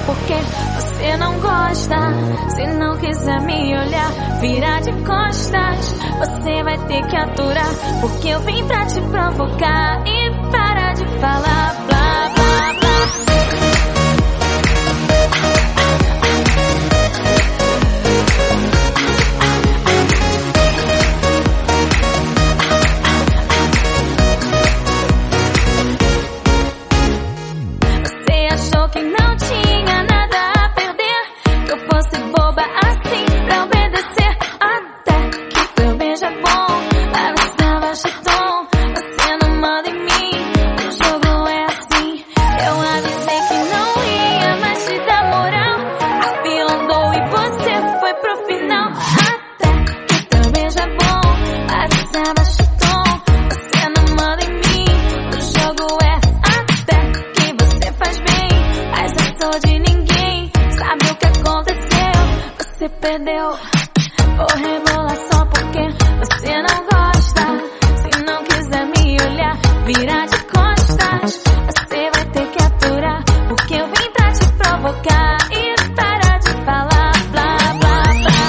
porque você não gosta. Se não quiser me olhar, virar de costas, você vai ter que aturar, porque eu vim pra te provocar. E para de falar blá blá blá. Que não tinha nada a perder, que eu fosse boba assim pra obedecer. Até que teu beijo é bom, mas você abaixa o tom. Você não manda em mim, o jogo é assim. Eu avisei que não ia mais te dar moral, a fila andou e você foi pro final. Até que teu beijo é bom, mas você abaixa o tom. Você não manda em mim, o jogo é até que você faz bem. Mas eu sou de ninguém, sabe o que aconteceu? Você perdeu. Vou rebolar só porque você não gosta. Se não quiser me olhar, virar de costas, você vai ter que aturar, porque eu vim pra te provocar. E para de falar blá blá blá.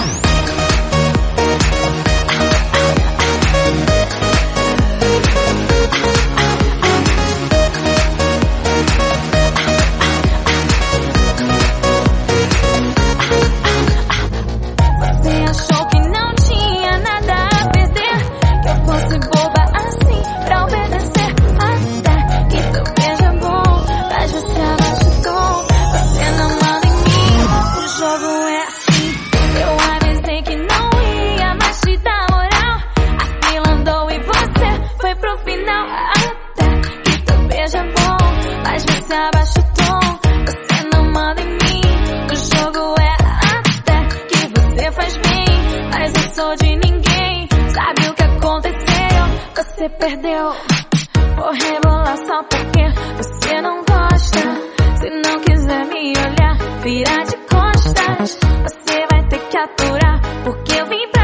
Você achou que não tinha nada a perder, que eu fosse boba assim pra obedecer. Até que teu beijo é bom, mas você abaixa o tom. Você não manda em mim, o jogo é assim. Eu avisei que não ia mais te dar moral, a fila andou e você foi pro final. Até que teu beijo é bom, mas você abaixa o tom. Você não manda em mim, o jogo é até que você faz bem. Mas eu sou de ninguém, sabe o que aconteceu? Você perdeu. Vou rebolar só porque você não gosta. Se não quiser me olhar, virar de costas, você vai ter que aturar, porque eu vim pra